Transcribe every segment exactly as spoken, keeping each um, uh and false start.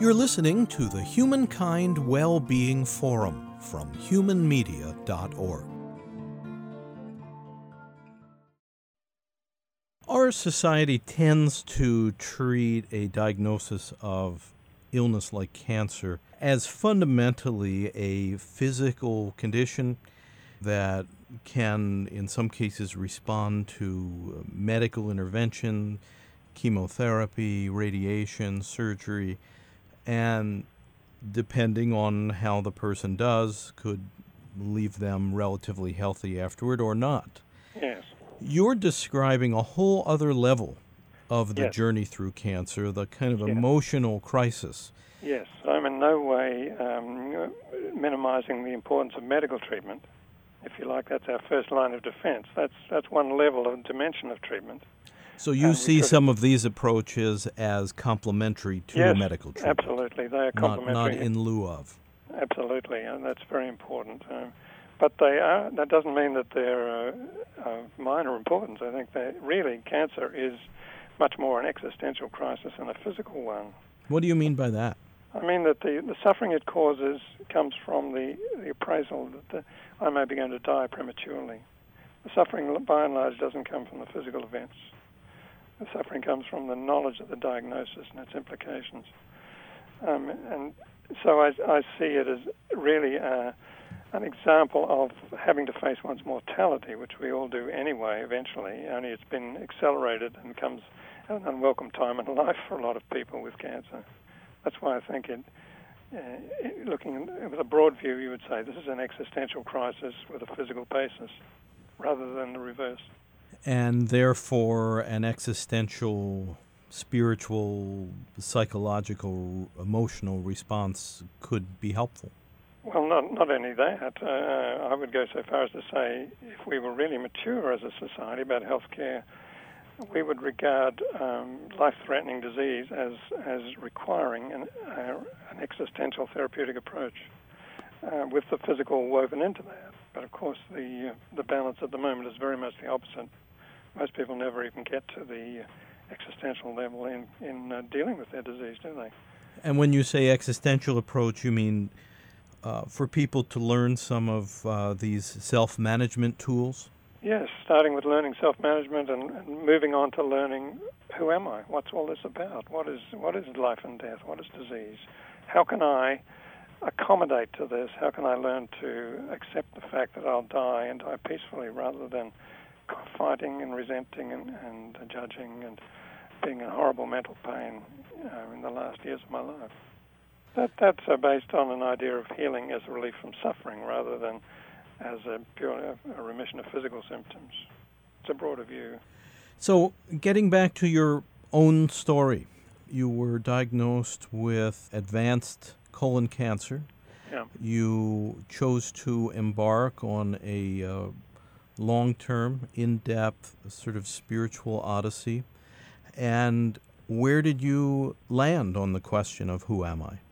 You're listening to the Humankind Well-Being Forum from human media dot org. Our society tends to treat a diagnosis of illness like cancer as fundamentally a physical condition that can, in some cases, respond to medical intervention, chemotherapy, radiation, surgery, and depending on how the person does, could leave them relatively healthy afterward or not. Yes. You're describing a whole other level of the Yes. journey through cancer, the kind of Yes. emotional crisis. Yes, I'm in no way um, minimizing the importance of medical treatment. If you like, that's our first line of defense. That's that's one level of dimension of treatment. So you And see we some of these approaches as complementary to yes, medical treatment. Absolutely, they are Not, complementary. not in lieu of. Absolutely, and that's very important. Um, but they are. That doesn't mean that they're uh, of minor importance. I think that really cancer is much more an existential crisis than a physical one. What do you mean by that? I mean that the, the suffering it causes comes from the, the appraisal that the, I may be going to die prematurely. The suffering, by and large, doesn't come from the physical events. The suffering comes from the knowledge of the diagnosis and its implications. Um, and so I, I see it as really uh, an example of having to face one's mortality, which we all do anyway eventually, only it's been accelerated and comes at an unwelcome time in life for a lot of people with cancer. That's why I think it, uh, it, looking with a broad view, you would say this is an existential crisis with a physical basis rather than the reverse. And therefore an existential, spiritual, psychological, emotional response could be helpful. Well, not not only that. Uh, I would go so far as to say if we were really mature as a society about healthcare, we would regard um, life-threatening disease as as requiring an, uh, an existential therapeutic approach, uh, with the physical woven into that. But of course, the uh, the balance at the moment is very much the opposite. Most people never even get to the existential level in in uh, dealing with their disease, do they? And when you say existential approach, you mean uh, for people to learn some of uh, these self-management tools? Yes, starting with learning self-management and, and moving on to learning who am I? What's all this about? What is what is life and death? What is disease? How can I accommodate to this? How can I learn to accept the fact that I'll die and die peacefully rather than fighting and resenting and, and judging and being in horrible mental pain uh, in the last years of my life? That, that's uh, based on an idea of healing as a relief from suffering rather than as a pure a remission of physical symptoms. It's a broader view. So, getting back to your own story, you were diagnosed with advanced colon cancer. Yeah. You chose to embark on a uh, long-term, in-depth, sort of spiritual odyssey. And where did you land on the question of who am I?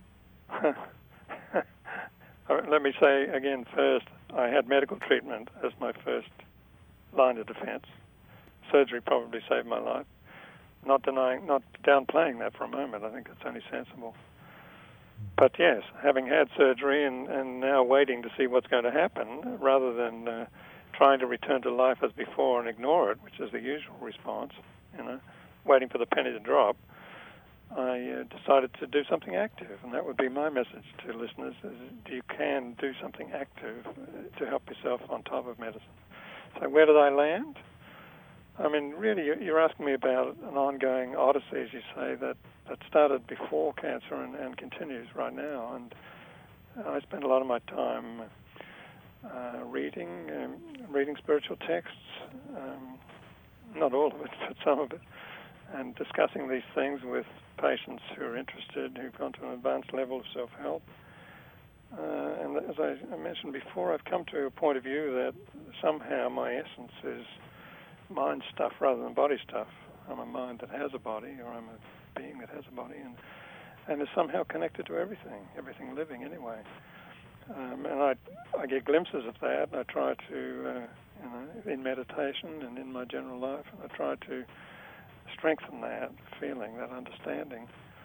Let me say again first, I had medical treatment as my first line of defense. Surgery probably saved my life. Not denying, not downplaying that for a moment. I think that's only sensible. But yes, having had surgery and, and now waiting to see what's going to happen, rather than uh, trying to return to life as before and ignore it, which is the usual response, you know, waiting for the penny to drop, I uh, decided to do something active, and that would be my message to listeners, is you can do something active to help yourself on top of medicine. So where did I land? I mean, really, you're asking me about an ongoing odyssey, as you say, that, that started before cancer and, and continues right now. And I spend a lot of my time uh, reading, um, reading spiritual texts, um, not all of it, but some of it, and discussing these things with patients who are interested, who've gone to an advanced level of self-help. Uh, and as I mentioned before, I've come to a point of view that somehow my essence is mind stuff rather than body stuff. I'm a mind that has a body, or I'm a being that has a body, and, and is somehow connected to everything, everything living anyway. Um, and I, I get glimpses of that, and I try to, uh, you know, in meditation and in my general life, I try to strengthen that feeling, that understanding.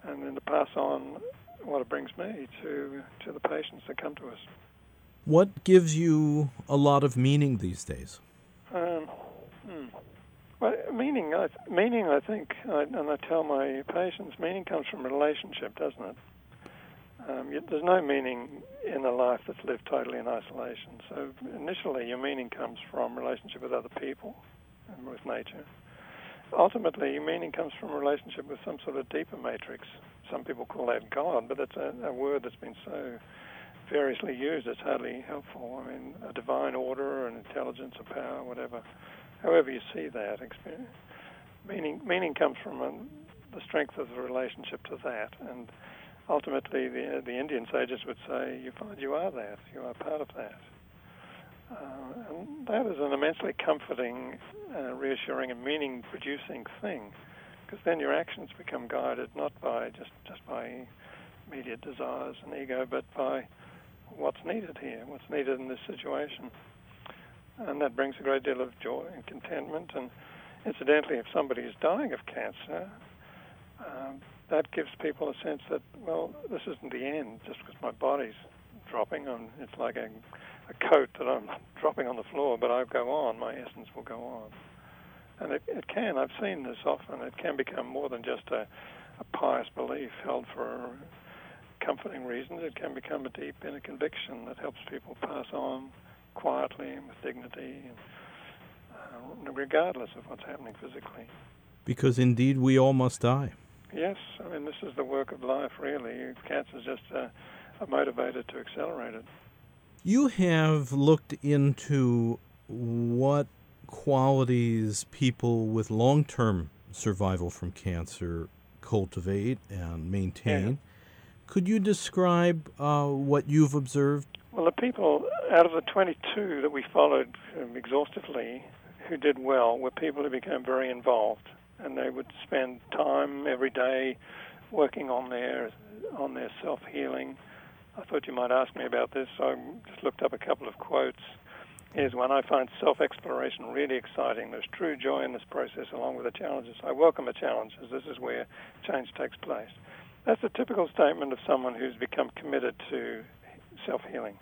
and then to pass on what it brings me to to the patients that come to us. What gives you a lot of meaning these days? Um, hmm. Well, meaning, I, meaning, I think, I, and I tell my patients, meaning comes from relationship, doesn't it? Um, you, there's no meaning in a life that's lived totally in isolation. So initially, your meaning comes from relationship with other people and with nature. Ultimately, your meaning comes from a relationship with some sort of deeper matrix. Some people call that God, but that's a, a word that's been so variously used, it's hardly helpful. I mean, a divine order, an intelligence, a power, whatever. However you see that experience, meaning meaning comes from a, the strength of the relationship to that, and ultimately the the Indian sages would say, you find you are that, you are part of that. Uh, and that is an immensely comforting, uh, reassuring, and meaning-producing thing, because then your actions become guided not by just, just by immediate desires and ego, but by what's needed here, what's needed in this situation. And that brings a great deal of joy and contentment. And incidentally, if somebody is dying of cancer, um, that gives people a sense that, well, this isn't the end just because my body's dropping on. It's like a, a coat that I'm dropping on the floor, but I go on. My essence will go on. And it, it can. I've seen this often. It can become more than just a, a pious belief held for comforting reasons. It can become a deep inner conviction that helps people pass on quietly and with dignity, and, uh, regardless of what's happening physically. Because indeed we all must die. Yes, I mean, this is the work of life, really. Cancer is just a, a motivator to accelerate it. You have looked into what qualities people with long-term survival from cancer cultivate and maintain. Yeah. Could you describe uh, what you've observed? Well, the people, out of the twenty-two that we followed um, exhaustively who did well, were people who became very involved, and they would spend time every day working on their on their self-healing. I thought you might ask me about this, so I just looked up a couple of quotes. Here's one: I find self-exploration really exciting. There's true joy in this process along with the challenges. I welcome the challenges. This is where change takes place. That's a typical statement of someone who's become committed to self-healing.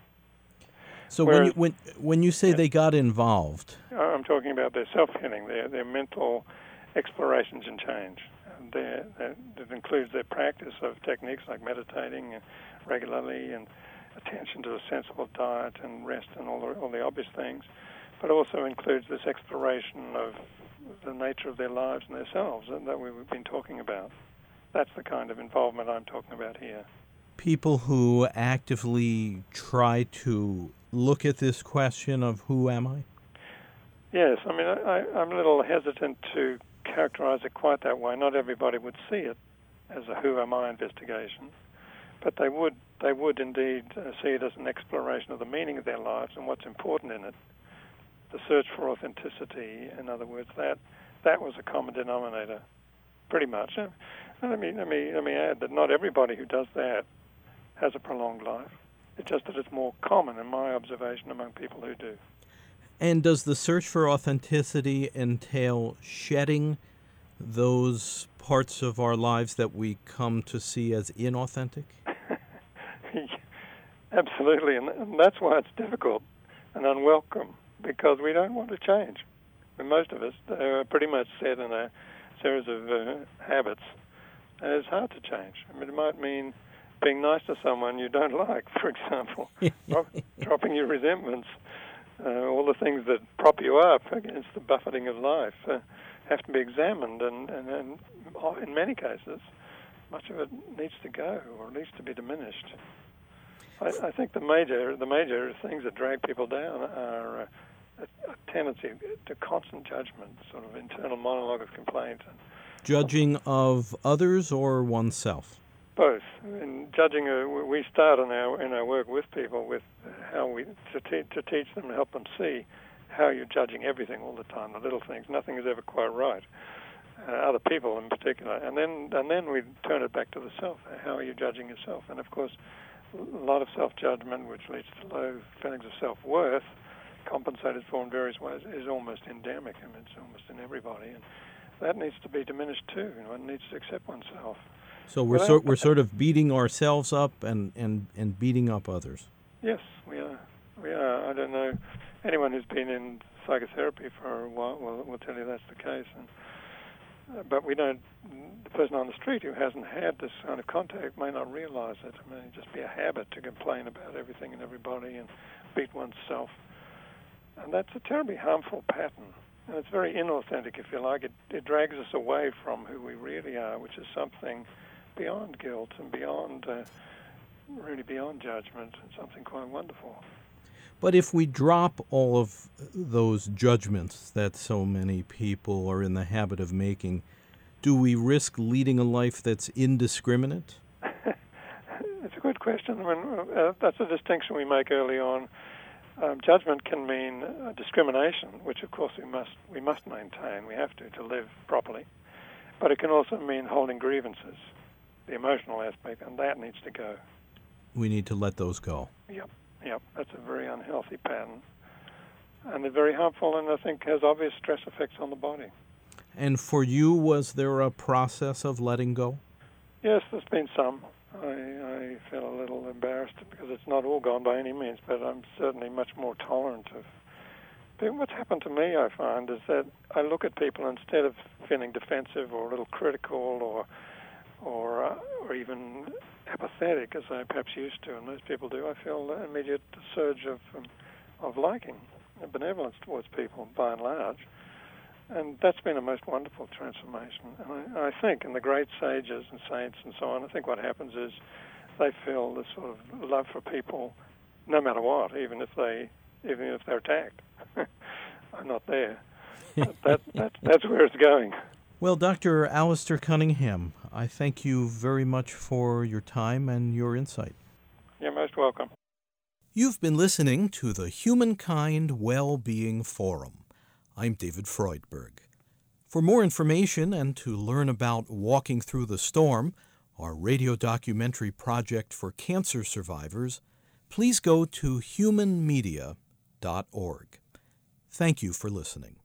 So Whereas, when you, when when you say yeah, they got involved, I'm talking about their self-healing, their their mental explorations and change. And their, their, that includes their practice of techniques like meditating regularly and attention to a sensible diet and rest and all the, all the obvious things, but also includes this exploration of the nature of their lives and themselves that we've been talking about. That's the kind of involvement I'm talking about here. People who actively try to look at this question of who am I? Yes, I mean, I, I'm a little hesitant to characterize it quite that way. Not everybody would see it as a who am I investigation, but they would they would indeed uh, see it as an exploration of the meaning of their lives and what's important in it. The search for authenticity, in other words, that that was a common denominator, pretty much. And let me let me let me add that not everybody who does that has a prolonged life. It's just that it's more common in my observation among people who do. And does the search for authenticity entail shedding those parts of our lives that we come to see as inauthentic? Absolutely, and, and that's why it's difficult and unwelcome, because we don't want to change. And most of us are pretty much set in a series of uh, habits, and it's hard to change. I mean, it might mean being nice to someone you don't like, for example, Drop, dropping your resentments, uh, all the things that prop you up against the buffeting of life uh, have to be examined, and, and, and in many cases, much of it needs to go, or needs to be diminished. I, I think the major the major things that drag people down are uh, a, a tendency to constant judgment, sort of internal monologue of complaint. And Judging of others or oneself? Both. In judging, uh, we start in our in our work with people with how we to, te- to teach them and help them see how you're judging everything all the time, the little things. Nothing is ever quite right. Uh, other people in particular, and then and then we turn it back to the self. How are you judging yourself? And of course, a lot of self-judgment, which leads to low feelings of self-worth, compensated for in various ways, is almost endemic. I mean, it's almost in everybody. And that needs to be diminished too. One needs to accept oneself. So we're Well, sort we're sort of beating ourselves up and, and, and beating up others. Yes, we are. We are. I don't know. Anyone who's been in psychotherapy for a while will, will tell you that's the case. And, uh, but we don't. The person on the street who hasn't had this kind of contact may not realize it. It may just be a habit to complain about everything and everybody and beat oneself. And that's a terribly harmful pattern. And it's very inauthentic, if you like. It, it drags us away from who we really are, which is something beyond guilt and beyond, uh, really beyond judgment, and something quite wonderful. But if we drop all of those judgments that so many people are in the habit of making, do we risk leading a life that's indiscriminate? It's a good question. I mean, uh, that's a distinction we make early on. Um, judgment can mean uh, discrimination, which of course we must we must maintain. We have to to live properly. But it can also mean holding grievances, the emotional aspect, and that needs to go. We need to let those go. Yep, yep. That's a very unhealthy pattern. And they're very harmful and I think has obvious stress effects on the body. And for you, was there a process of letting go? Yes, there's been some. I, I feel a little embarrassed because it's not all gone by any means, but I'm certainly much more tolerant of. But what's happened to me, I find, is that I look at people instead of feeling defensive or a little critical or or uh, or even apathetic, as I perhaps used to, and most people do. I feel an immediate surge of um, of liking and benevolence towards people, by and large. And that's been a most wonderful transformation. And I, I think in the great sages and saints and so on, I think what happens is they feel this sort of love for people no matter what, even if, they, even if they're attacked. I'm not there. But that, that, that's where it's going. Well, Doctor Alistair Cunningham, I thank you very much for your time and your insight. You're most welcome. You've been listening to the Humankind Well-Being Forum. I'm David Freudberg. For more information and to learn about Walking Through the Storm, our radio documentary project for cancer survivors, please go to human media dot org. Thank you for listening.